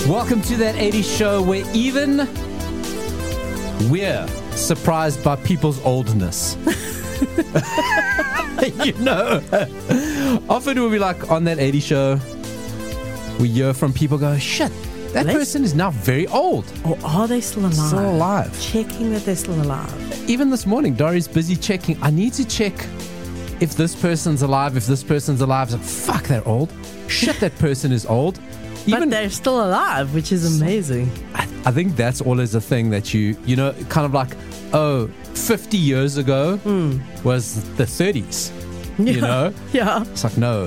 Welcome to that 80s show where even we're surprised by people's oldness. You know, often we'll be like on that 80s show, we hear from people go, shit, that person is now very old. Or are they still alive? Still alive. Checking that they're still alive. Even this morning, Dori's busy checking. I need to check if this person's alive, if this person's alive. It's like, fuck, they're old. Shit, that person is old. But they're still alive, which is amazing. I think that's always a thing that you know, kind of like, 50 years ago was the 30s, you know? Yeah. It's like, no.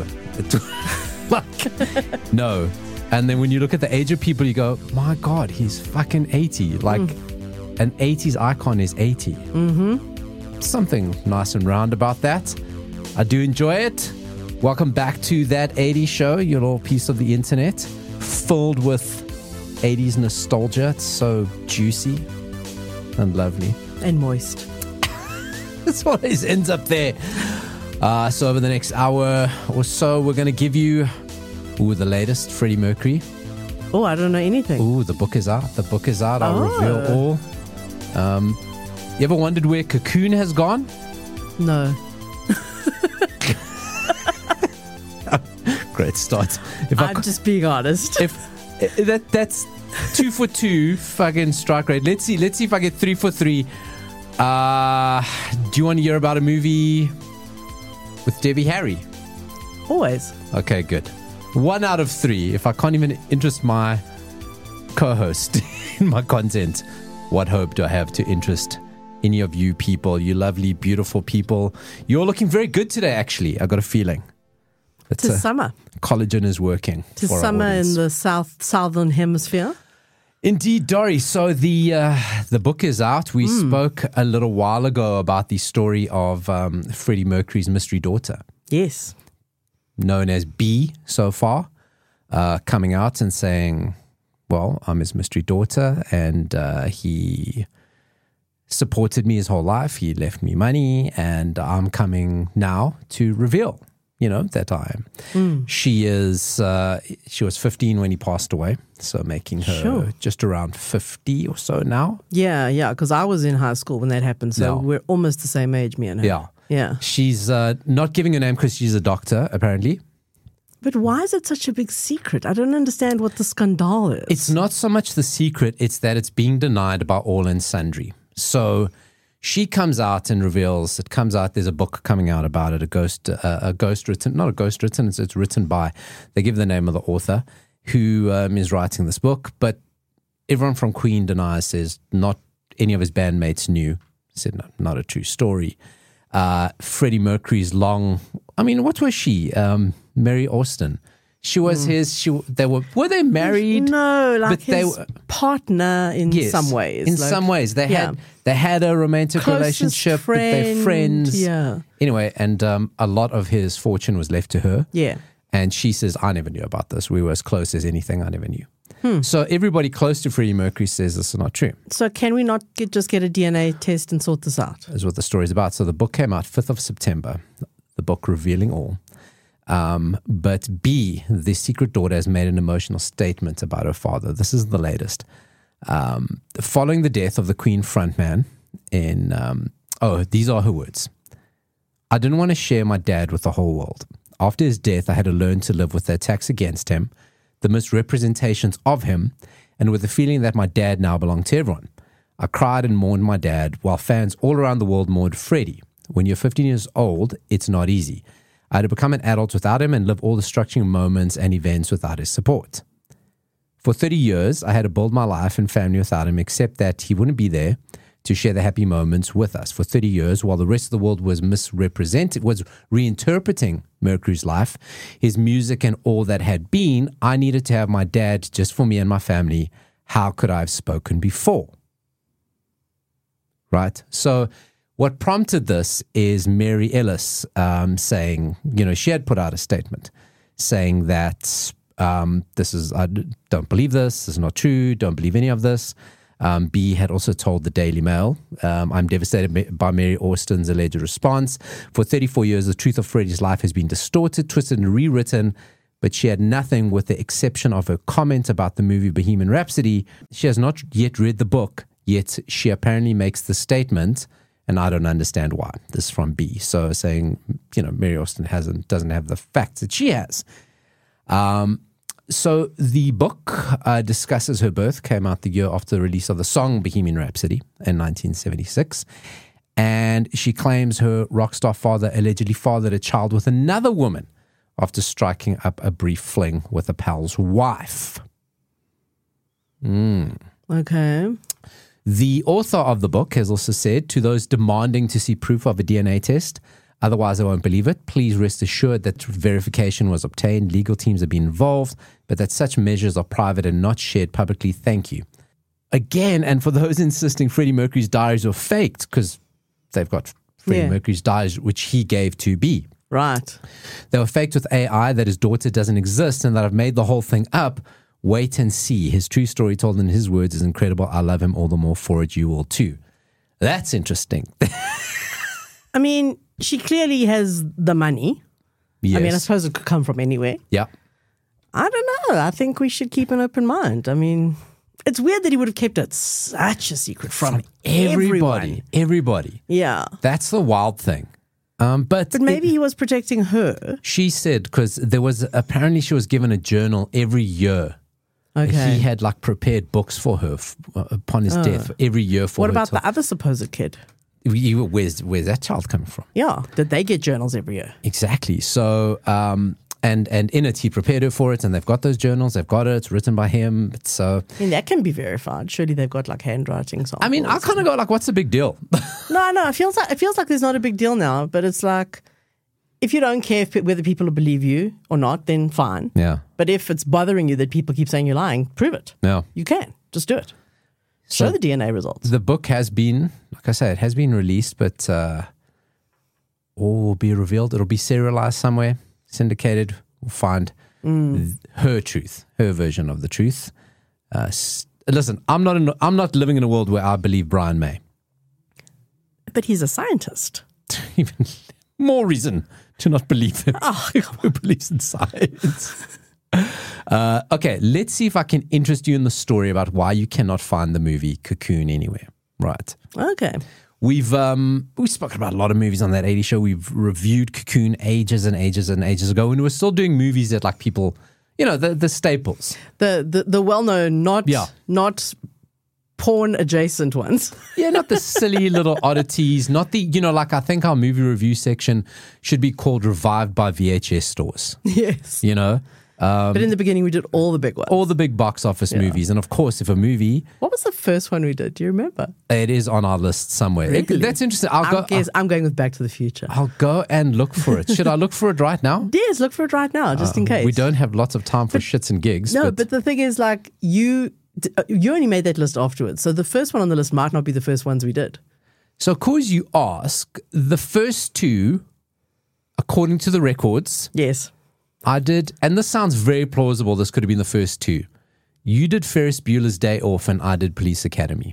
No. And then when you look at the age of people, you go, my God, he's fucking 80. Like, an 80s icon is 80. Mm-hmm. Something nice and round about that. I do enjoy it. Welcome back to That 80s Show, your little piece of the internet, filled with 80s nostalgia. It's so juicy and lovely. And moist. This always ends up there. So over the next hour or so, we're going to give you the latest Freddie Mercury. Oh, I don't know anything. The book is out. The book is out. I'll reveal all. You ever wondered where Cocoon has gone? No. Great start. I'm just being honest. If that's 2 for 2 fucking strike rate. Let's see if I get 3 for 3. Do you want to hear about a movie with Debbie Harry? Always. Okay, good. 1 out of 3. If I can't even interest my co-host in my content, what hope do I have to interest any of you people, you lovely, beautiful people? You're looking very good today, actually. I got a feeling. It's summer. Collagen is working. It's summer in the southern hemisphere. Indeed, Dori. So the book is out. We spoke a little while ago about the story of Freddie Mercury's mystery daughter. Yes. Known as B so far, coming out and saying, well, I'm his mystery daughter, and he supported me his whole life. He left me money, and I'm coming now to reveal, that I am. She was 15 when he passed away, so making her just around 50 or so now. Yeah, because I was in high school when that happened, so we're almost the same age, me and her. Yeah. She's not giving her name because she's a doctor, apparently. But why is it such a big secret? I don't understand what the scandal is. It's not so much the secret, it's that it's being denied by all and sundry. So she comes out and reveals, there's a book coming out about it, it's written by, they give the name of the author who is writing this book, but everyone from Queen denies, says not any of his bandmates knew, said no, not a true story. Freddie Mercury's what was she? Mary Austin. She was were they married? No, like his partner in some ways. In some ways. They had a romantic relationship, but they're friends. Yeah. Anyway, and a lot of his fortune was left to her. Yeah. And she says, I never knew about this. We were as close as anything. I never knew. So everybody close to Freddie Mercury says this is not true. So can we not just get a DNA test and sort this out? Is what the story's about. So the book came out 5th of September, the book revealing all. But B, the secret daughter, has made an emotional statement about her father. This is the latest. Following the death of the Queen frontman these are her words. I didn't want to share my dad with the whole world. After his death, I had to learn to live with the attacks against him, the misrepresentations of him, and with the feeling that my dad now belonged to everyone. I cried and mourned my dad, while fans all around the world mourned Freddie. When you're 15 years old, it's not easy. I had to become an adult without him and live all the structuring moments and events without his support. For 30 years, I had to build my life and family without him, except that he wouldn't be there to share the happy moments with us. For 30 years, while the rest of the world was reinterpreting Mercury's life, his music and all that had been, I needed to have my dad just for me and my family. How could I have spoken before? Right? So what prompted this is Mary Ellis saying, she had put out a statement saying that I don't believe this is not true, don't believe any of this. B had also told the Daily Mail, I'm devastated by Mary Austin's alleged response. For 34 years, the truth of Freddie's life has been distorted, twisted, and rewritten but she had nothing with the exception of her comment about the movie Bohemian Rhapsody. She has not yet read the book, yet she apparently makes the statement, and I don't understand why. This is from B. So saying, Mary Austin doesn't have the facts that she has. So the book discusses her birth, came out the year after the release of the song Bohemian Rhapsody in 1976. And she claims her rock star father allegedly fathered a child with another woman after striking up a brief fling with a pal's wife. Okay. The author of the book has also said, to those demanding to see proof of a DNA test, otherwise I won't believe it, please rest assured that verification was obtained, legal teams have been involved, but that such measures are private and not shared publicly. Thank you. Again, and for those insisting Freddie Mercury's diaries were faked, because they've got Freddie Mercury's diaries, which he gave to B. Right. They were faked with AI, that his daughter doesn't exist and that I've made the whole thing up. Wait and see. His true story told in his words is incredible. I love him all the more for it. You will too. That's interesting. I mean, she clearly has the money. Yes. I mean, I suppose it could come from anywhere. Yeah. I don't know. I think we should keep an open mind. I mean, it's weird that he would have kept it such a secret from everybody. Everybody. Yeah. That's the wild thing. But maybe he was protecting her. She said, because apparently she was given a journal every year. Okay. He had prepared books for her upon his death every year for her. What about the other supposed kid? Where's that child coming from? Yeah. Did they get journals every year? Exactly. So, and in it, he prepared her for it, and they've got those journals. They've got it. It's written by him. So, I mean, that can be verified. Surely they've got handwriting samples. I mean, I kind of go what's the big deal? No. It feels like there's not a big deal now. But it's like, if you don't care whether people believe you or not, then fine. Yeah. But if it's bothering you that people keep saying you're lying, prove it. Yeah. You can. Just do it. Show the DNA results. The book has been, like I say, it has been released, but all will be revealed. It'll be serialized somewhere, syndicated. We'll find her truth, her version of the truth. Listen, I'm not living in a world where I believe Brian May. But he's a scientist. Even more reason to not believe him. Who believes in science? Okay, let's see if I can interest you in the story about why you cannot find the movie Cocoon anywhere. Right. Okay. We've spoken about a lot of movies on that 80s show. We've reviewed Cocoon ages and ages and ages ago, and we're still doing movies that people, the staples. The well-known, not porn adjacent ones. Yeah, not the silly little oddities, not the, I think our movie review section should be called Revived by VHS Stores. Yes. But in the beginning, we did all the big ones. All the big box office movies. And of course, if a movie... What was the first one we did? Do you remember? It is on our list somewhere. Really? That's interesting. I'm going with Back to the Future. I'll go and look for it. Should I look for it right now? Yes, look for it right now, just in case. We don't have lots of time for shits and gigs. No, but the thing is, you only made that list afterwards. So the first one on the list might not be the first ones we did. So, cause you ask, the first two, according to the records... Yes. I did, and this sounds very plausible, this could have been the first two. You did Ferris Bueller's Day Off, and I did Police Academy.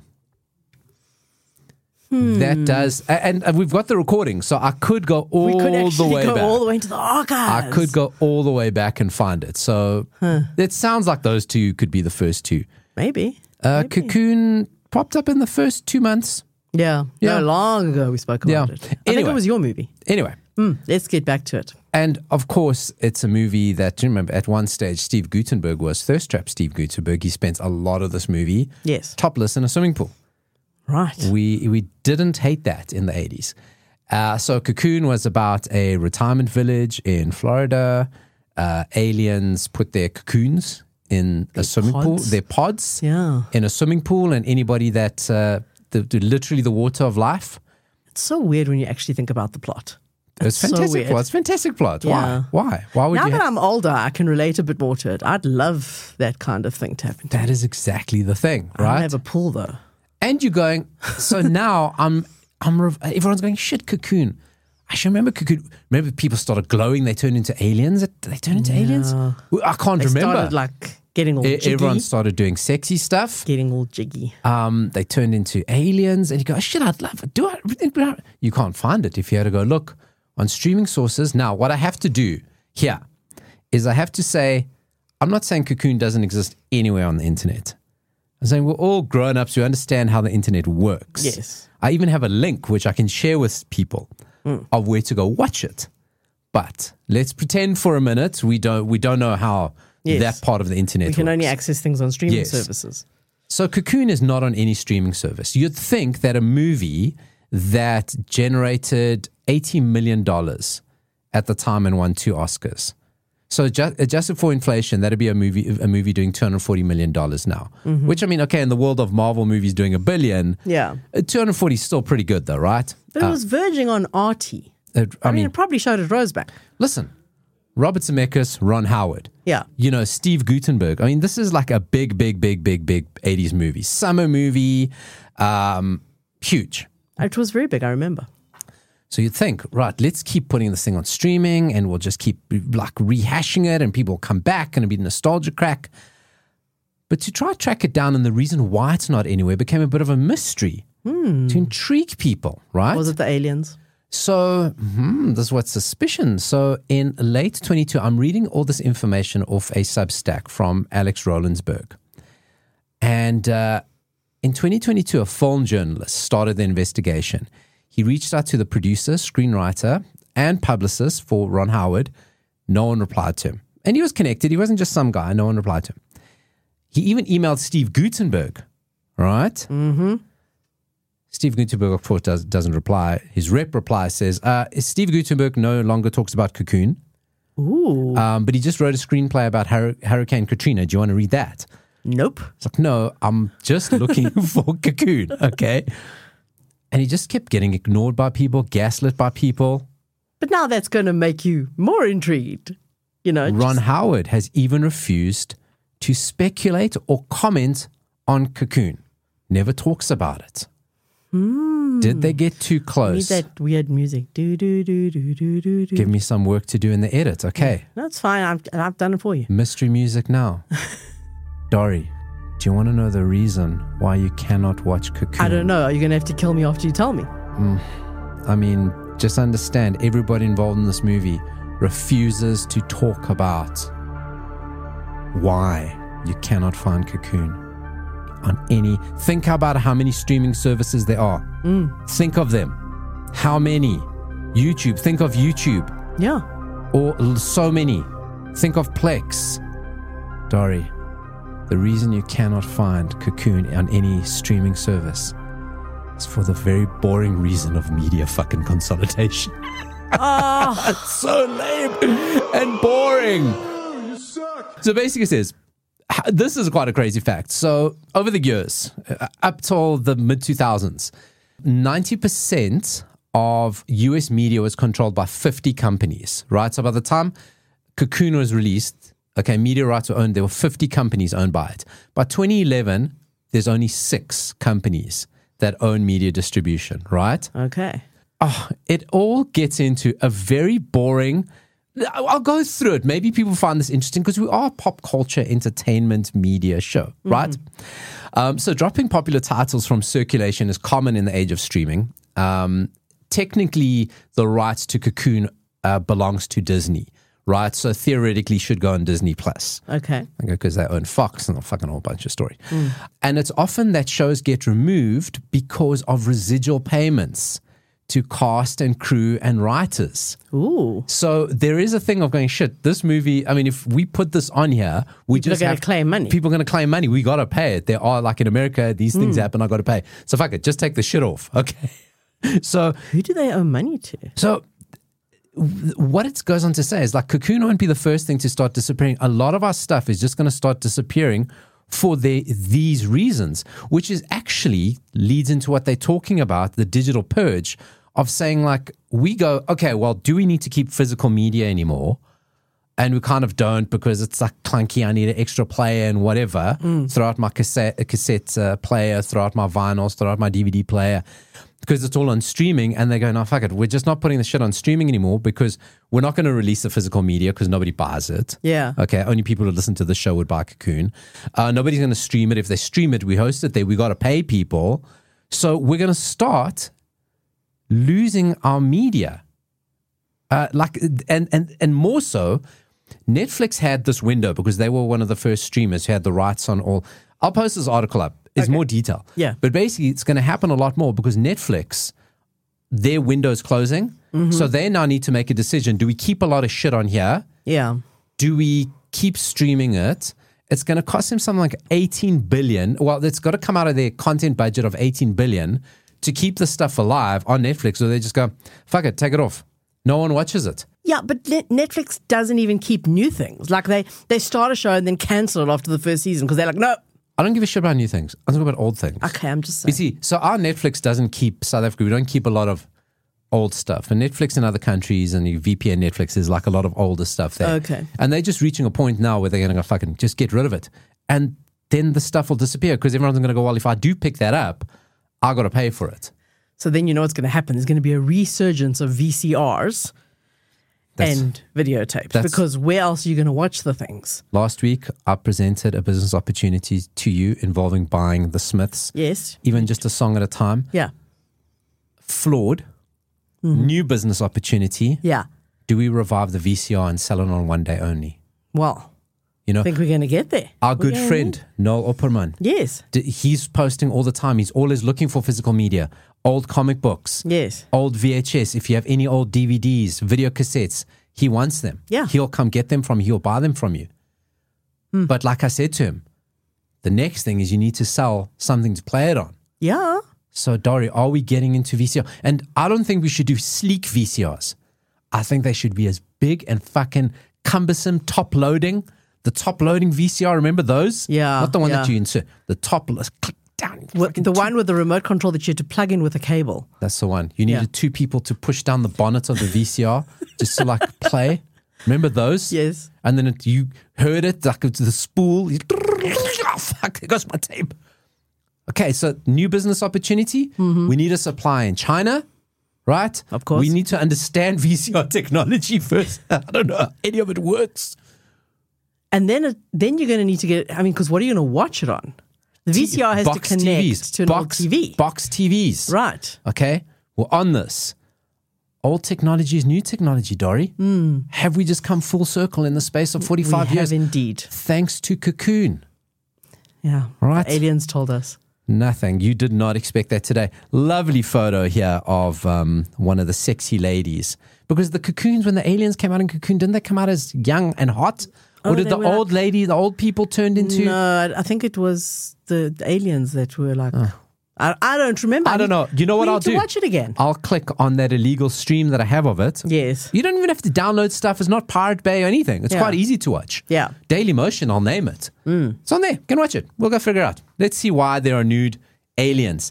That does, and we've got the recording, so I could go all the way back. We could go all the way into the archives. I could go all the way back and find it. So it sounds like those two could be the first two. Maybe. Cocoon popped up in the first 2 months. Yeah. No, long ago we spoke about it. I think it was your movie. Anyway. Let's get back to it. And of course, it's a movie that, do you remember, at one stage, Steve Guttenberg was Thirst Trap Steve Guttenberg. He spent a lot of this movie topless in a swimming pool. Right. We didn't hate that in the 80s. So Cocoon was about a retirement village in Florida. Aliens put their cocoons in a swimming pool, their pods in a swimming pool, and anybody that, literally the water of life. It's so weird when you actually think about the plot. It's fantastic plot. It's fantastic plot. Yeah. Why? Why would now you? Now that I'm older, I can relate a bit more to it. I'd love that kind of thing to happen. That is exactly the thing, right? I have a pool though. And you're going. So now everyone's going, shit, Cocoon. I should remember Cocoon. Remember people started glowing. They turned into aliens. They turned into aliens. I can't remember. Started getting all jiggy. Everyone started doing sexy stuff. Getting all jiggy. They turned into aliens, and you go, shit, I'd love it. You can't find it if you had to go look on streaming sources. Now, what I have to do here is I have to say, I'm not saying Cocoon doesn't exist anywhere on the internet. I'm saying we're all grown-ups who understand how the internet works. Yes. I even have a link which I can share with people of where to go watch it. But let's pretend for a minute we don't know how that part of the internet We can works. only access things on streaming Yes. services. So Cocoon is not on any streaming service. You'd think that a movie that generated $80 million at the time and won 2 Oscars. So adjusted for inflation, that'd be a movie doing $240 million now. Which, I mean, okay, in the world of Marvel movies doing $1 billion, Yeah. 240 is still pretty good though, right? But it was verging on arty. I mean, it probably showed at Roseback. listen, Robert Zemeckis, Ron Howard. Yeah. You know, Steve Guttenberg. I mean, this is like a big 80s movie. Summer movie, huge. It was very big, I remember. So you'd think, right, let's keep putting this thing on streaming and we'll just keep like rehashing it and people will come back and it'll be nostalgia crack. But to try to track it down and the reason why it's not anywhere became a bit of a mystery to intrigue people, right? Was it the aliens? So, this is what's suspicion. So in late 22, I'm reading all this information off a Substack from Alex Rowlandsberg. And in 2022, a film journalist started the investigation. He reached out to the producer, screenwriter, and publicist for Ron Howard. No one replied to him. And he was connected. He wasn't just some guy. No one replied to him. He even emailed Steve Guttenberg, right? Mm-hmm. Steve Guttenberg, of course, doesn't reply. His rep reply says, Steve Guttenberg no longer talks about Cocoon. Ooh. But he just wrote a screenplay about Hurricane Katrina. Do you want to read that? Nope. It's like, no, I'm just looking for Cocoon, okay? And he just kept getting ignored by people, gaslit by people. But now that's going to make you more intrigued. You know, Ron Howard has even refused to speculate or comment on Cocoon. Never talks about it. Did they get too need close? that weird music. Do, do, do, do, do, do, do. Give me some work to do in the edit. Okay. No, it's fine. I've done it for you. Mystery music now. Dory, do you want to know the reason why you cannot watch Cocoon? I don't know. Are you going to have to kill me after you tell me? I mean, just understand, everybody involved in this movie refuses to talk about why you cannot find Cocoon on any. Think about how many streaming services there are. Think of them. How many? YouTube. Think of YouTube. Yeah. Or so many. Think of Plex. Dory, the reason you cannot find Cocoon on any streaming service is for the very boring reason of media fucking consolidation. It's so lame and boring. So basically it says, this is quite a crazy fact. So over the years, up till the mid-2000s, 90% of US media was controlled by 50 companies, right? So by the time Cocoon was released, okay, media rights were owned, there were 50 companies owned by it. By 2011, there's only 6 companies that own media distribution, right? Okay. Oh, it all gets into a very boring... I'll go through it. Maybe people find this interesting because we are a pop culture entertainment media show, right? So dropping popular titles from circulation is common in the age of streaming. Technically, the rights to Cocoon belongs to Disney, right? So theoretically should go on Disney Plus. Okay. Because they own Fox and a fucking whole bunch of story. And it's often that shows get removed because of residual payments to cast and crew and writers. Ooh. So there is a thing of going, shit, this movie, I mean, if we put this on here, we People just are gonna have claim money. People are going to claim money. We got to pay it. There are, like in America, these things happen. I got to pay. So fuck it, just take the shit off. Okay. So Who do they owe money to? what it goes on to say is like Cocoon won't be the first thing to start disappearing. A lot of our stuff is just going to start disappearing for these reasons, which is actually leads into what they're talking about, the digital purge of saying like, we go, okay, well, do we need to keep physical media anymore? And we kind of don't because it's like clunky. I need an extra player and whatever. Throw out my cassette player, throw out my vinyls, throw out my DVD player because it's all on streaming. And they go, no, fuck it. We're just not putting the shit on streaming anymore because we're not going to release the physical media because nobody buys it. Yeah. Okay. Only people who listen to the show would buy Cocoon. Nobody's going to stream it. If they stream it, we host it there. We got to pay people. So we're going to start losing our media. And more so, Netflix had this window because they were one of the first streamers who had the rights on all. I'll post this article up. It's more detail. Yeah. But basically, it's going to happen a lot more because Netflix, their window's closing. So they now need to make a decision. Do we keep a lot of shit on here? Yeah. Do we keep streaming it? It's going to cost them something like 18 billion. Well, it's got to come out of their content budget of 18 billion to keep the stuff alive on Netflix. Or they just go, fuck it, take it off. No one watches it. Yeah, but Netflix doesn't even keep new things. Like they start a show and then cancel it after the first season because they're like, no. I don't give a shit about new things. I'm talking about old things. Okay, I'm just You saying. see, so our Netflix doesn't keep South Africa. We don't keep a lot of old stuff. And Netflix in other countries and your VPN Netflix is like a lot of older stuff there. Okay. And they're just reaching a point now where they're going to go fucking just get rid of it. And then the stuff will disappear because everyone's going to go, well, if I do pick that up, I got to pay for it. So then you know what's going to happen. There's going to be a resurgence of VCRs and videotapes because where else are you going to watch the things? Last week, I presented a business opportunity to you involving buying the Smiths. Yes. Even just a song at a time. Yeah. Flawed. New business opportunity. Yeah. Do we revive the VCR and sell it on one day only? Well, You know, I think we're going to get there. our good friend, Noel Opperman. Yes. He's posting all the time. He's always looking for physical media, old comic books, Yes. old VHS. If you have any old DVDs, video cassettes, he wants them. Yeah. He'll come get them from you. He'll buy them from you. But like I said to him, the next thing is you need to sell something to play it on. Yeah. So, Dori, are we getting into VCR? And I don't think we should do sleek VCRs. I think they should be as big and fucking cumbersome, top-loading. The top-loading VCR, remember those? Yeah, Not the one that yeah. you insert. The top, click down. The one with the remote control that you had to plug in with a cable. That's the one. You needed two people to push down the bonnet of the VCR just to like play. Remember those? Yes. And then you heard it, like the spool. Oh, fuck, there goes my tape. Okay, so new business opportunity. We need a supply in China, right? Of course. We need to understand VCR technology first. I don't know how any of it works. And then you're going to need to get, because what are you going to watch it on? The VCR has to Box connect TVs, to an old TV. Box TVs. Right. Okay, we're on this. Old technology is new technology, Dori. Have we just come full circle in the space of 45 we years? have indeed. Thanks to Cocoon. Yeah. Right. The aliens told us. Nothing. You did not expect that today. Lovely photo here of one of the sexy ladies. Because the Cocoons, when the aliens came out in Cocoon, didn't they come out as young and hot? Or did they the were old lady, the old people turned into... No, I think it was the aliens that were like... I don't remember. I don't know. You know what I'll We need do? to watch it again. I'll click on that illegal stream that I have of it. Yes. You don't even have to download stuff. It's not Pirate Bay or anything. It's Yeah. quite easy to watch. Yeah. Daily Motion, I'll name it. It's on there. You can watch it. We'll go figure out. Let's see why there are nude aliens.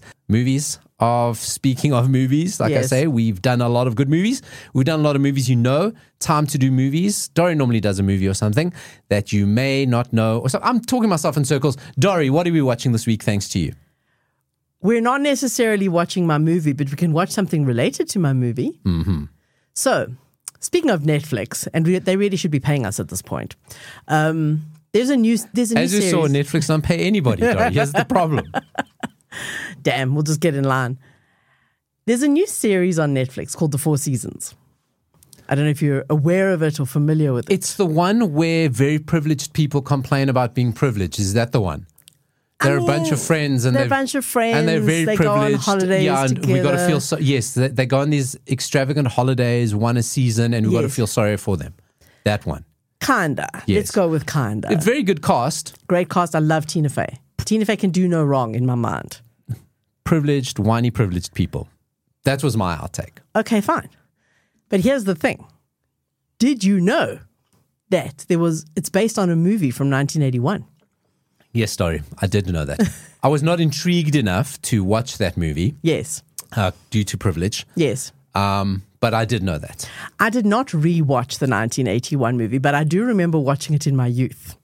Speaking of movies, like I Yes. say, we've done a lot of good movies. We've done a lot of movies you know. Time to do movies. Dori normally does a movie or something that you may not know. Or so I'm talking myself in circles. Dori, what are we watching this week thanks to you? We're not necessarily watching my movie, but we can watch something related to my movie. Mm-hmm. So, speaking of Netflix, and they really should be paying us at this point. There's a new As you series. saw, Netflix don't pay anybody, Dori. Here's the problem. Damn, we'll just get in line. There's a new series on Netflix called The Four Seasons. I don't know if you're aware of it or familiar with it. It's the one where very privileged people complain about being privileged. Is that the one? They're a bunch of friends, and they're a bunch of friends. and they're very they privileged. go on holidays yeah, and together. we got to feel so. Yes, they go on these extravagant holidays, one a season, and we got to Yes. feel sorry for them. That one. Kinda. Yes. Let's go with kinda. A very good cast. Great cast. I love Tina Fey. Tina Fey can do no wrong in my mind. Privileged, whiny, privileged people. That was my outtake. Okay, fine. But here's the thing. Did you know that it's based on a movie from 1981? Yes, sorry, I did know that. I was not intrigued enough to watch that movie Yes. due to privilege. Yes. But I did know that. I did not rewatch the 1981 movie, but I do remember watching it in my youth.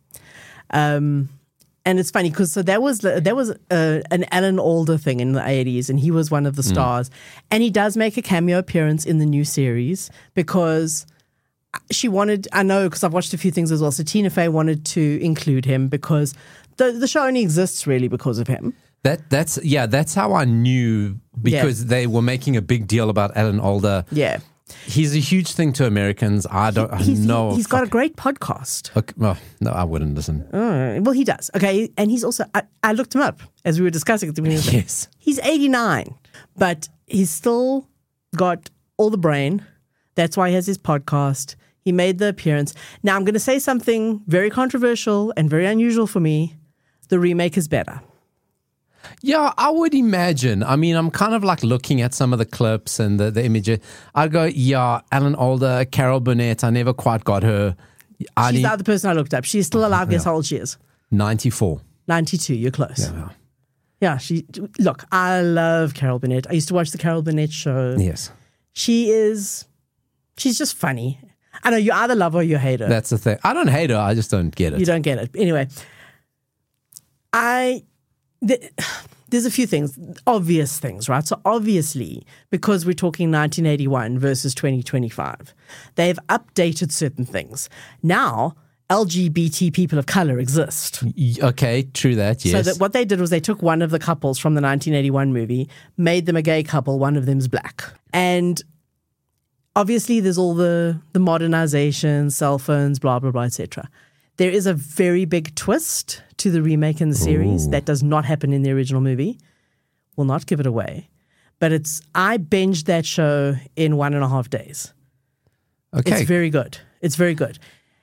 And it's funny because there was an Alan Alda thing in the 80s, and he was one of the stars. And he does make a cameo appearance in the new series because she wanted, I know because I've watched a few things as well, so Tina Fey wanted to include him because the show only exists really because of him. That's how I knew, because they were making a big deal about Alan Alda. Yeah. He's a huge thing to Americans. I don't know. He's got a great podcast. Okay, well, no, I wouldn't listen. Well, he does. Okay. And he's also, I looked him up as we were discussing at the beginning of the Yes. He's 89, but he's still got all the brain. That's why he has his podcast. He made the appearance. Now, I'm going to say something very controversial and very unusual for me. The remake is better. Yeah, I would imagine. I mean, I'm kind of like looking at some of the clips and the images. I'd go, yeah, Alan Alda, Carol Burnett, I never quite got her. She's the other person I looked up. She's still alive. Guess how old she is? 94. 92. You're close. Yeah. Look, I love Carol Burnett. I used to watch the Carol Burnett show. Yes. She's just funny. I know you either love her or you hate her. That's the thing. I don't hate her. I just don't get it. You don't get it. Anyway, there's a few things, obvious things, right? So obviously, because we're talking 1981 versus 2025, they've updated certain things. Now, LGBT people of color exist. Okay, true that, yes. So what they did was they took one of the couples from the 1981 movie, made them a gay couple, one of them's black. And obviously there's all the modernization, cell phones, blah, blah, blah, etc. There is a very big twist to the remake in the series that does not happen in the original movie. Will not give it away. But I binged that show in 1.5 days. Okay. It's very good. It's very good.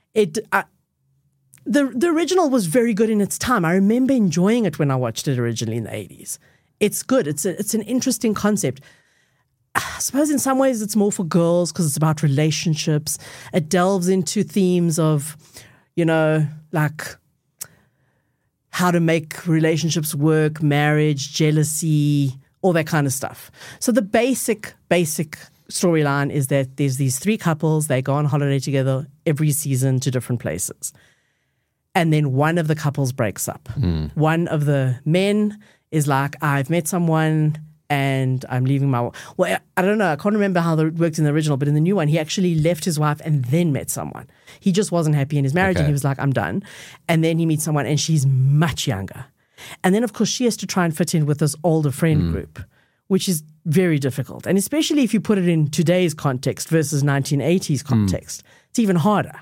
The original was very good in its time. I remember enjoying it when I watched it originally in the 80s. It's good. It's an interesting concept. I suppose in some ways it's more for girls because it's about relationships. It delves into themes of, like how to make relationships work, marriage, jealousy, all that kind of stuff. So the basic storyline is that there's these 3 couples. They go on holiday together every season to different places. And then one of the couples breaks up. One of the men is like, I've met someone and I'm leaving my... Well, I don't know. I can't remember how it worked in the original, but in the new one, he actually left his wife and then met someone. He just wasn't happy in his marriage and he was like, I'm done. And then he meets someone and she's much younger. And then, of course, she has to try and fit in with this older friend group, which is very difficult. And especially if you put it in today's context versus 1980s context, it's even harder.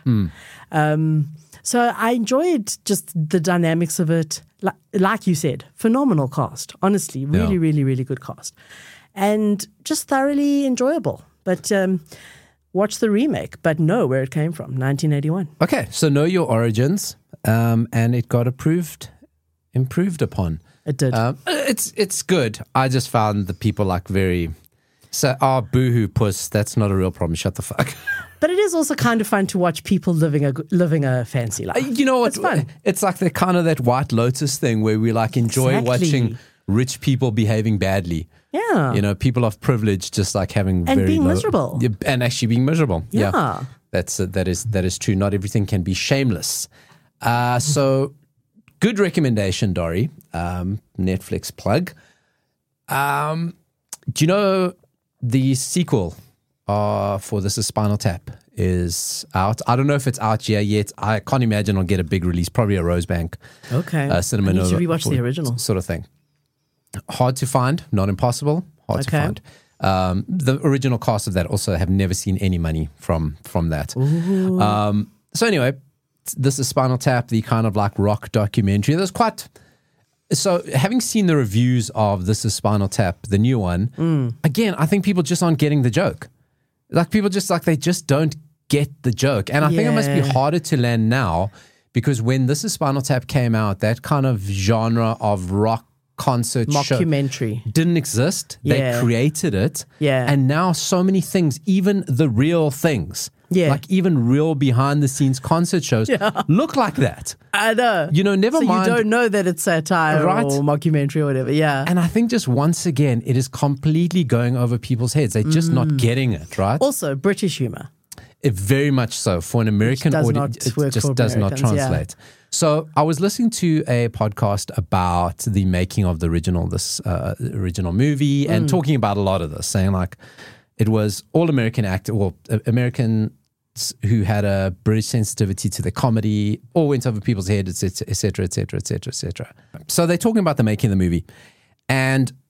So I enjoyed just the dynamics of it. Like you said, phenomenal cast. Honestly, really, really, really good cast. And just thoroughly enjoyable. But watch the remake, but know where it came from, 1981. Okay, so know your origins, and it got improved upon. It did. It's good. I just found the people like very... So, boohoo, puss, that's not a real problem. Shut the fuck. But it is also kind of fun to watch people living a fancy life. You know what? It's fun. It's like the kind of that White Lotus thing where we like enjoy watching rich people behaving badly. Yeah. People of privilege just like having and very being low, miserable. and actually being miserable. Yeah. That is true. Not everything can be shameless. So good recommendation, Dori. Netflix plug. Do you know the sequel for This Is Spinal Tap is out? I don't know if it's out here yet. I can't imagine it'll get a big release. Probably a Rosebank. Okay. Cinema I need to Nova rewatch the original. sort of thing. Hard to find, not impossible. Hard to find. The original cast of that also have never seen any money from that. So anyway, This Is Spinal Tap, the kind of like rock documentary. There's quite... So having seen the reviews of This Is Spinal Tap, the new one, again, I think people just aren't getting the joke. Like people just like, they just don't get the joke. And I think it must be harder to land now because when This Is Spinal Tap came out, that kind of genre of rock concert mockumentary show didn't exist. They created it. Yeah. And now so many things, even the real things, like even real behind the scenes concert shows look like that. I know. Never mind. You don't know that it's satire or mockumentary or whatever. Yeah. And I think just once again, it is completely going over people's heads. They're just not getting it, right? Also, British humor. Very much so. For an American audience, it just does not translate. Yeah. So I was listening to a podcast about the making of the original movie and talking about a lot of this, saying like it was all American Americans who had a British sensitivity to the comedy, all went over people's heads, et cetera, et cetera, et cetera, et cetera, et cetera. So they're talking about the making of the movie. And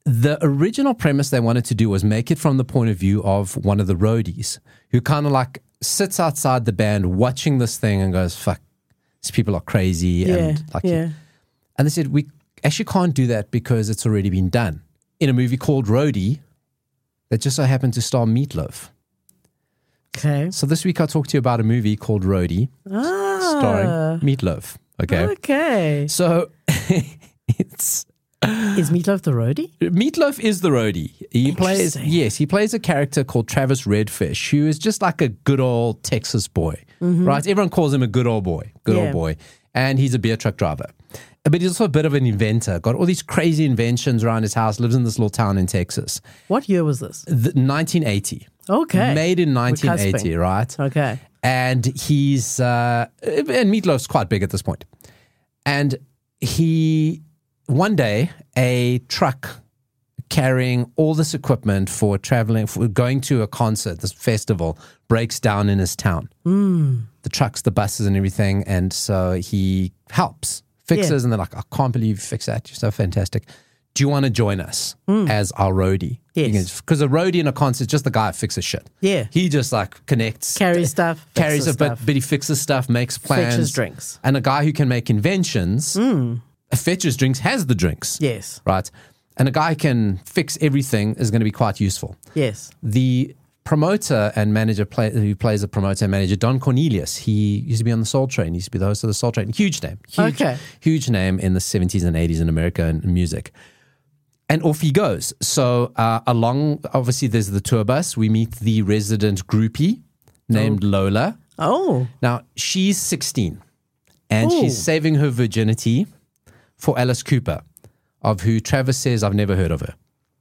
the original premise they wanted to do was make it from the point of view of one of the roadies who kind of like sits outside the band watching this thing and goes, fuck, these people are crazy. And they said, we actually can't do that because it's already been done in a movie called Roadie that just so happened to star Meatloaf. Okay. So this week I'll talk to you about a movie called Roadie starring Meatloaf. Okay. Okay. So it's... Is Meatloaf the roadie? Meatloaf is the roadie. He plays a character called Travis Redfish, who is just like a good old Texas boy, right? Everyone calls him a good old boy, and he's a beer truck driver. But he's also a bit of an inventor, got all these crazy inventions around his house, lives in this little town in Texas. What year was this? 1980. Okay. Made in 1980, right? Okay. And he's, and Meatloaf's quite big at this point. And one day, a truck carrying all this equipment for going to a concert, this festival, breaks down in his town. The trucks, the buses and everything. And so he helps, fixes, and they're like, I can't believe you fixed that. You're so fantastic. Do you want to join us as our roadie? Yes. Because a roadie in a concert is just the guy that fixes shit. Yeah. He just like connects. Carries stuff. Carries it, but he fixes stuff, makes plans. Fetches drinks. And a guy who can make inventions, fetches drinks, has the drinks. Yes. Right. And a guy who can fix everything is going to be quite useful. Yes. The promoter and manager who plays a promoter and manager, Don Cornelius, he used to be on the Soul Train. He used to be the host of the Soul Train. Huge name. Huge name in the 70s and 80s in America and music. And off he goes. So obviously there's the tour bus. We meet the resident groupie named Lola. Oh. Now, she's 16 and she's saving her virginity for Alice Cooper, of who Travis says, I've never heard of her.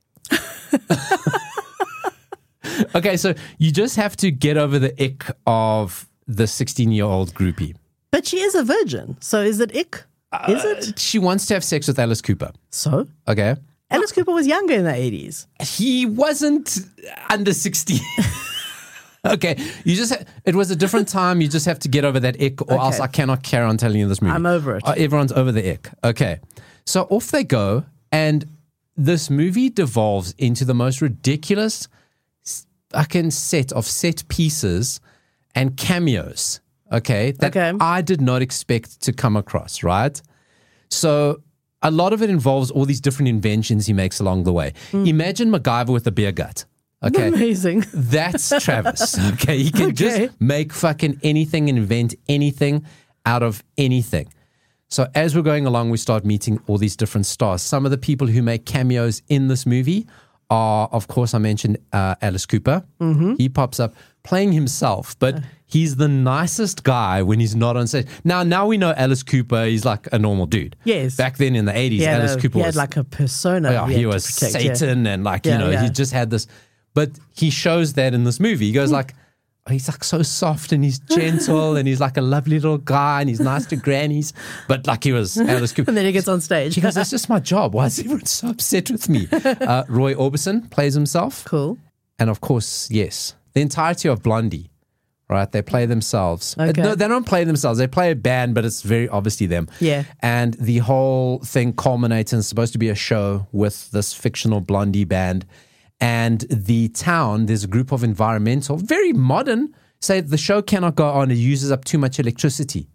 Okay, so you just have to get over the ick of the 16-year-old groupie. But she is a virgin. So is it ick? Is it? She wants to have sex with Alice Cooper. So? Okay. Alice Cooper was younger in the 80s. He wasn't under 16. Okay. It was a different time. You just have to get over that ick or else I cannot carry on telling you this movie. I'm over it. Everyone's over the ick. Okay. So off they go, and this movie devolves into the most ridiculous fucking set pieces and cameos, that I did not expect to come across, right? So a lot of it involves all these different inventions he makes along the way. Imagine MacGyver with a beer gut. Okay. Amazing. That's Travis. Okay. He can just make fucking anything and invent anything out of anything. So as we're going along, we start meeting all these different stars. Some of the people who make cameos in this movie are, of course, I mentioned Alice Cooper. He pops up playing himself, but he's the nicest guy when he's not on stage. Now we know Alice Cooper, he's like a normal dude. Yes. Back then in the 80s, Alice Cooper had like a persona. Oh, he was Satan and he just had this. But he shows that in this movie. He goes like, he's like so soft and he's gentle and he's like a lovely little guy and he's nice to grannies. But like he was Alice Cooper. And then he gets on stage. He goes, that's just my job. Why is everyone so upset with me? Roy Orbison plays himself. Cool. And of course, yes, the entirety of Blondie, right? They play themselves. Okay. No, they don't play themselves. They play a band, but it's very obviously them. Yeah. And the whole thing culminates and it's supposed to be a show with this fictional Blondie band. And the town, there's a group of environmental, very modern, say the show cannot go on. It uses up too much electricity.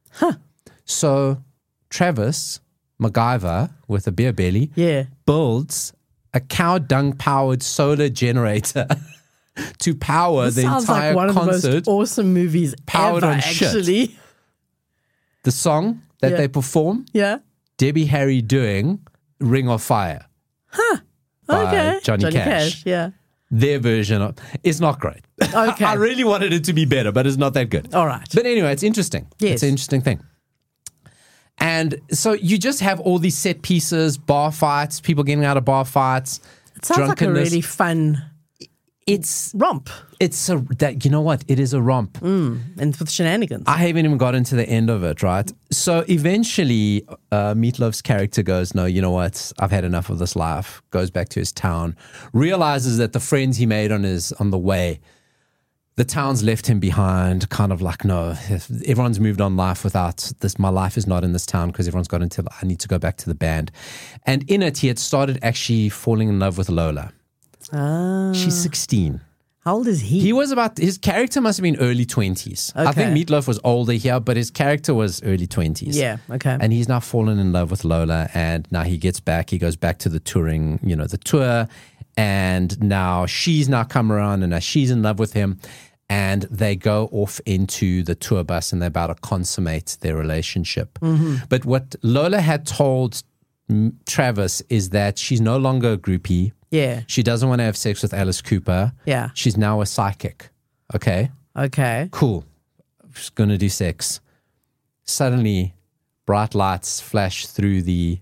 So Travis, MacGyver, with a beer belly, builds a cow dung-powered solar generator to power the entire concert. Sounds like one of the most awesome movies powered ever, on actually. Shit. The song that they perform, Debbie Harry doing Ring of Fire. By Johnny Cash. Yeah. Their version of it's not great. Okay. I really wanted it to be better, but it's not that good. All right. But anyway, it's interesting. Yes. It's an interesting thing. And so you just have all these set pieces, bar fights, people getting out of bar fights. It sounds like a really fun romp. It's you know what? It is a romp. And with shenanigans. I haven't even got into the end of it, right? So eventually, Meatloaf's character goes, no, you know what? I've had enough of this life. Goes back to his town, realizes that the friends he made on the way, the town's left him behind, kind of like, no, everyone's moved on life without this. My life is not in this town because everyone's got into, I need to go back to the band. And in it, he had started actually falling in love with Lola. She's 16. How old is he? He was his character must have been early 20s. I think Meatloaf was older here, but his character was early 20s. Yeah, okay. And he's now fallen in love with Lola, and now he goes back to the touring, the tour, and now she's now come around, and now she's in love with him, and they go off into the tour bus, and they're about to consummate their relationship. But what Lola had told Travis is that she's no longer a groupie. Yeah. She doesn't want to have sex with Alice Cooper. Yeah. She's now a psychic. Okay. Cool. She's going to do sex. Suddenly, bright lights flash through the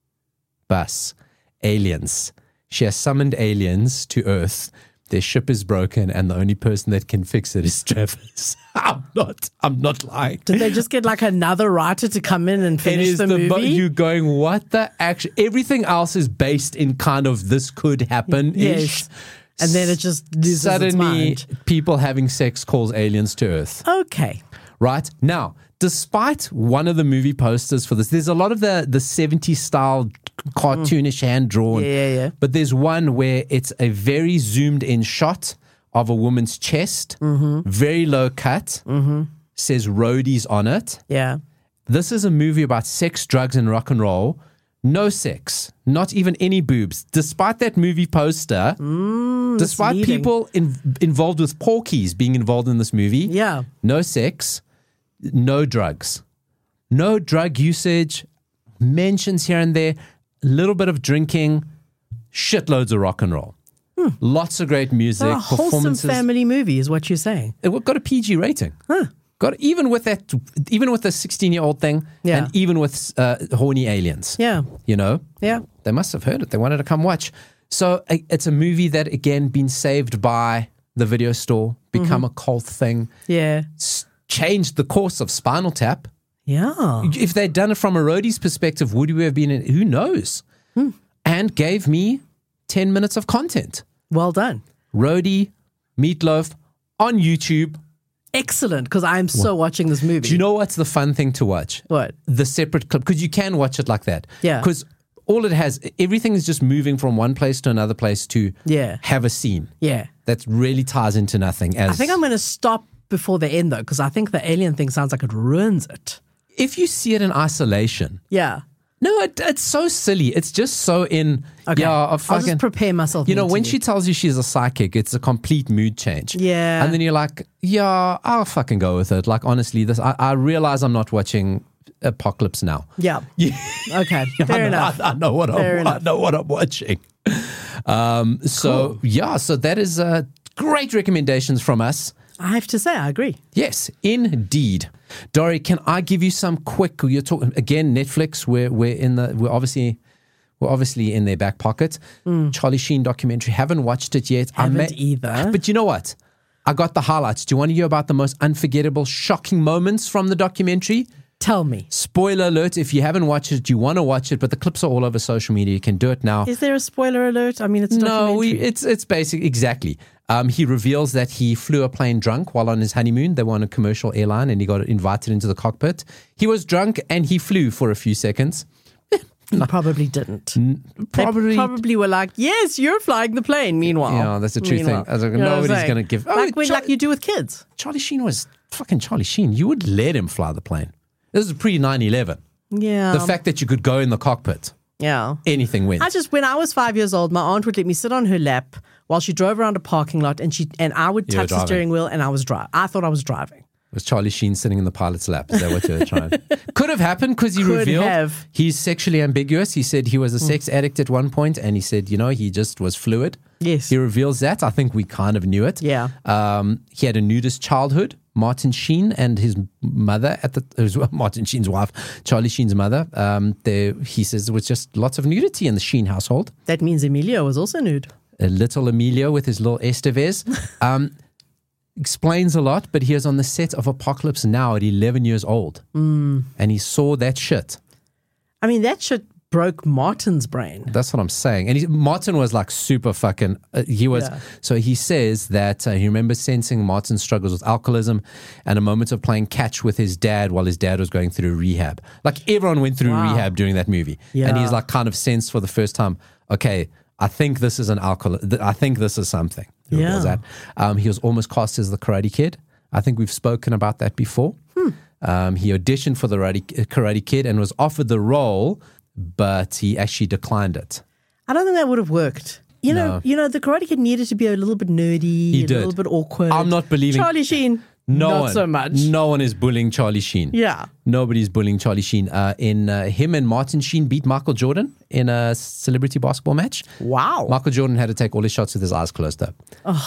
bus. Aliens. She has summoned aliens to Earth. Their ship is broken, and the only person that can fix it is Travis. I'm not lying. Did they just get like another writer to come in and finish the movie? You going, what the action? Everything else is based in kind of this could happen-ish. Yes. And then it just loses its mind. People having sex calls aliens to Earth. Okay. Right? Now, despite one of the movie posters for this, there's a lot of the 70s style cartoonish hand-drawn. Yeah. But there's one where it's a very zoomed-in shot of a woman's chest, very low cut, says roadies on it. Yeah. This is a movie about sex, drugs, and rock and roll. No sex, not even any boobs. Despite that movie poster, despite people involved with porkies being involved in this movie, Yeah. no sex, no drugs, no drug usage, mentions here and there, a little bit of drinking, shitloads of rock and roll. Lots of great music, A wholesome performances. family movie is what you're saying. It got a PG rating. Got even with the 16-year-old thing, Yeah. and even with horny aliens. Yeah. Yeah. They must have heard it. They wanted to come watch. So it's a movie that, again, been saved by the video store, become a cult thing, Yeah. changed the course of Spinal Tap. Yeah. If they'd done it from a roadie's perspective, would we have been in? Who knows? And gave me 10 minutes of content. Well done. Roadie, Meatloaf on YouTube. Excellent, because I'm so watching this movie. Do you know what's the fun thing to watch? What? The separate clip, because you can watch it like that. Yeah. Because all it has, everything is just moving from one place to another place to have a scene. Yeah. That really ties into nothing. I think I'm going to stop before the end, though, because I think the alien thing sounds like it ruins it. If you see it in isolation, Yeah. no, it's so silly. It's just so in. Okay. Yeah, I'll just prepare myself. You know, when mentally. she tells you she's a psychic, it's a complete mood change. Yeah. And then you're like, yeah, I'll fucking go with it. Like, honestly, I realize I'm not watching Apocalypse Now. Yeah. Okay. Fair enough. I know what I'm watching. So that is great recommendations from us. I have to say, I agree. Yes, indeed. Dori, can I give you some quick? You're talking again, Netflix. We're obviously in their back pocket. Charlie Sheen documentary. Haven't watched it yet. Haven't either. But you know what? I got the highlights. Do you want to hear about the most unforgettable, shocking moments from the documentary? Tell me. Spoiler alert, if you haven't watched it, you want to watch it, but the clips are all over social media. You can do it now. Is there a spoiler alert? I mean, it's a documentary. It's basic. Exactly. He reveals that he flew a plane drunk while on his honeymoon. They were on a commercial airline and he got invited into the cockpit. He was drunk and he flew for a few seconds. You probably didn't. Probably. They probably were like, yes, you're flying the plane. Meanwhile. Yeah, that's a true thing. I was like, nobody's going to give. Like you do with kids. Charlie Sheen was fucking Charlie Sheen. You would let him fly the plane. This is pre 9/11. Yeah. The fact that you could go in the cockpit. Yeah. Anything went. When I was 5 years old, my aunt would let me sit on her lap while she drove around a parking lot and I would touch the steering wheel and I thought I was driving. Was Charlie Sheen sitting in the pilot's lap? Is that what you were trying? Could have happened because he revealed he's sexually ambiguous. He said he was a sex addict at one point and he said, he just was fluid. Yes. He reveals that. I think we kind of knew it. Yeah. He had a nudist childhood. Martin Sheen and his mother Martin Sheen's wife, Charlie Sheen's mother. He says there was just lots of nudity in the Sheen household. That means Emilio was also nude. A little Emilio with his little Estevez. Explains a lot, but he was on the set of Apocalypse Now at 11 years old. And he saw that shit. I mean, that shit broke Martin's brain. That's what I'm saying. And Martin was like super fucking, so he says that he remembers sensing Martin struggles with alcoholism and a moment of playing catch with his dad while his dad was going through rehab. Like everyone went through rehab during that movie. Yeah. And he's like kind of sensed for the first time, okay, I think this is I think this is something. He was that. He was almost cast as the Karate Kid. I think we've spoken about that before. He auditioned for the Karate Kid and was offered the role, but he actually declined it. I don't think that would have worked. You know, the Karate Kid needed to be a little bit nerdy, a little bit awkward. I'm not believing Charlie Sheen. Not so much. No one is bullying Charlie Sheen. Yeah. Nobody's bullying Charlie Sheen. Him and Martin Sheen beat Michael Jordan in a celebrity basketball match. Wow. Michael Jordan had to take all his shots with his eyes closed up.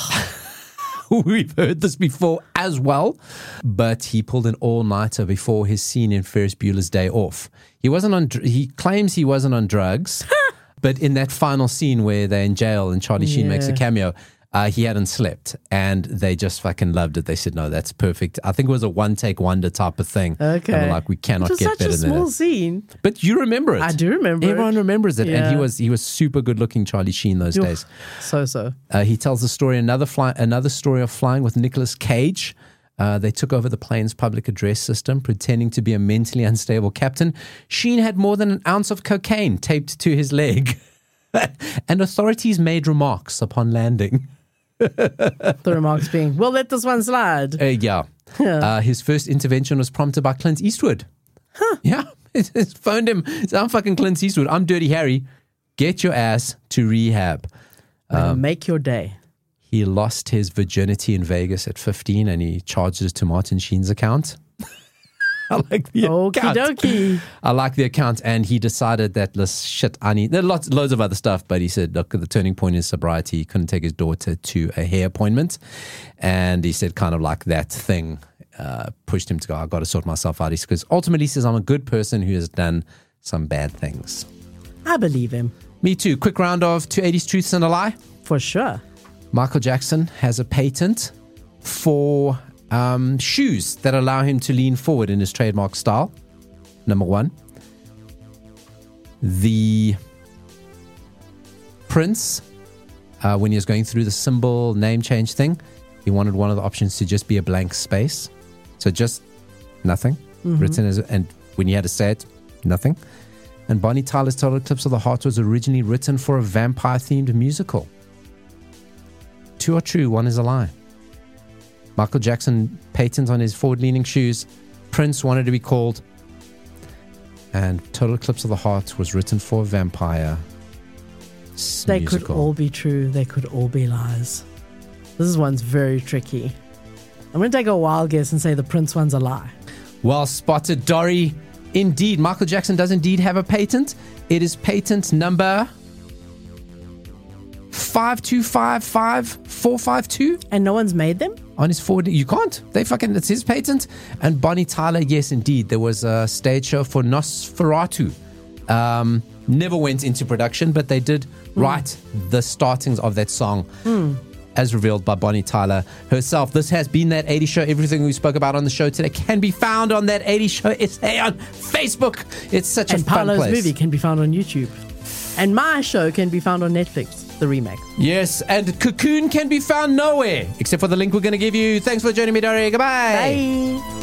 We've heard this before as well, but he pulled an all-nighter before his scene in Ferris Bueller's Day Off. He claims he wasn't on drugs, but in that final scene where they're in jail and Charlie Sheen makes a cameo, he hadn't slept, and they just fucking loved it. They said, no, that's perfect. I think it was a one-take wonder type of thing. Okay. And we're like, we cannot get better than that. It was such a small scene. But you remember it. I do remember Everyone remembers it. Yeah. And he was super good-looking, Charlie Sheen, those days. So. He tells the story, another story of flying with Nicolas Cage. They took over the plane's public address system, pretending to be a mentally unstable captain. Sheen had more than an ounce of cocaine taped to his leg. And authorities made remarks upon landing. The remarks being, we'll let this one slide. His first intervention was prompted by Clint Eastwood. Yeah. He phoned him. Said, I'm fucking Clint Eastwood. I'm Dirty Harry. Get your ass to rehab. Make your day. He lost his virginity in Vegas at 15 and he charged it to Martin Sheen's account. I like the account. Okie dokie. I like the account, and he decided that there are loads of other stuff, but he said, look, the turning point is sobriety. He couldn't take his daughter to a hair appointment, and he said kind of like that thing pushed him to go, I've got to sort myself out. Because ultimately he says, I'm a good person who has done some bad things. I believe him. Me too. Quick round of 280s Truths and a Lie. For sure. Michael Jackson has a patent for shoes that allow him to lean forward in his trademark style. Number one. The Prince, when he was going through the symbol name change thing, he wanted one of the options to just be a blank space. So just nothing written as, and when you had to say it, nothing. And Bonnie Tyler's Total Eclipse of the Heart was originally written for a vampire-themed musical. 2 are true, 1 is a lie. Michael Jackson patent on his forward-leaning shoes. Prince wanted to be called. And Total Eclipse of the Heart was written for a vampire They musical. could all be true. They could all be lies. This one's very tricky. I'm going to take a wild guess and say the Prince one's a lie. Well spotted, Dory. Indeed, Michael Jackson does indeed have a patent. It is patent number 5255452. And no one's made them? On his forward, you can't. It's his patent. And Bonnie Tyler, yes, indeed. There was a stage show for Nosferatu. Never went into production, but they did write the startings of that song. As revealed by Bonnie Tyler herself. This has been That 80s Show. Everything we spoke about on the show today can be found on That 80s Show SA on Facebook. It's such a fun Paolo's place. movie can be found on YouTube. And my show can be found on Netflix, the remake. Yes, and Cocoon can be found nowhere except for the link we're going to give you. Thanks for joining me, Dory. Goodbye. Bye.